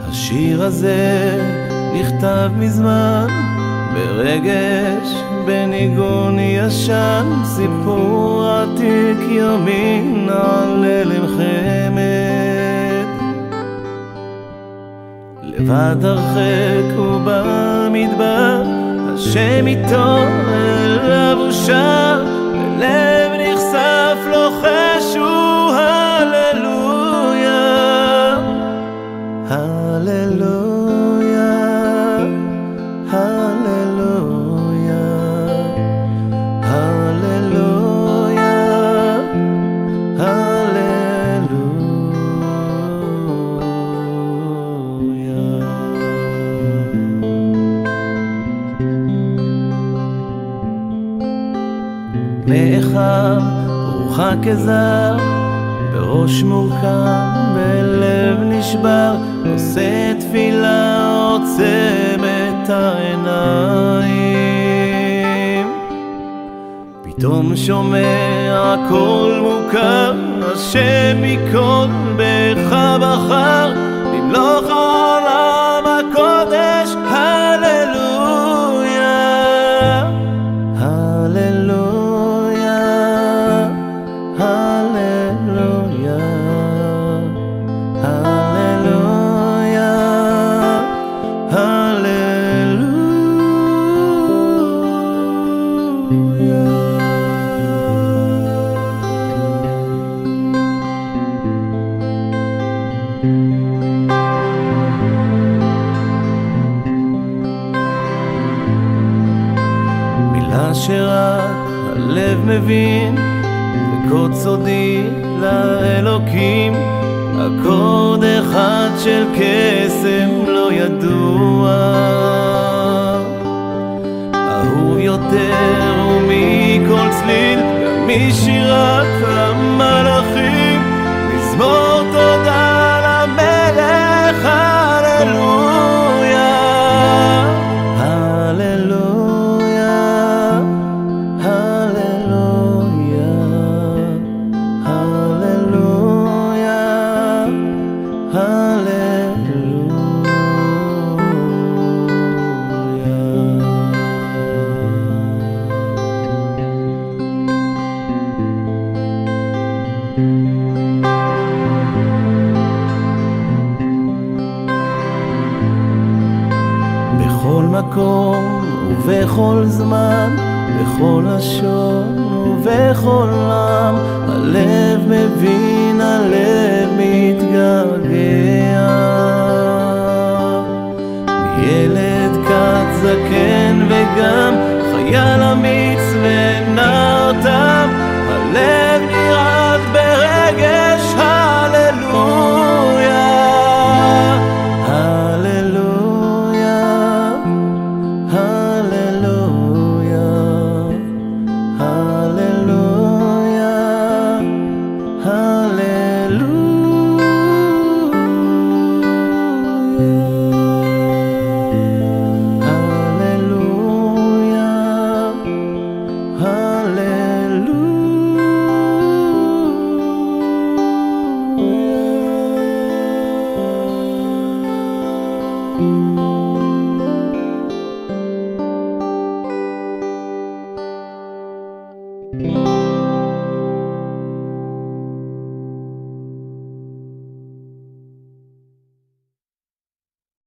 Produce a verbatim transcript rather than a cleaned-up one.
השיר הזה נכתב מזמן, ברגש, בניגון ישן, סיפור עתיק יומין על הלם חמד. לבד הרחק ובמדבר, השם איתו אליו הוא שר, ולב נחשף לוחש הוא הללויה, הללויה, הללויה, הללויה, הללויה. מאחר רוחה כזר, בראש מורכב, בלב נשבר, עושה תפילה, עוצם את העיניים. פתאום שומע קול מוכר, השם מכל בך בחר, למלוך עולם הקודש, הללויה, הללויה, הללויה, הללויה, הללויה. מילה שרק הלב מבין, וקוד סודי לאלוקים, אקורד אחד של קסם לא ידוע, אהוב יותר ומכל צליל, גם משירת המלאכים, מזמור תודה למלך, הללויה, הללויה, הללויה, הללויה, בכל מקום ובכל זמן, בכל לשון ובכל עם, הלב מבין, הלב מתגעגע. ילד קט זקן וגם חייל אמיץ ונער תם, הלב נרעד ברגש, הללויה, הללויה, הללויה, הללויה, hallelujah.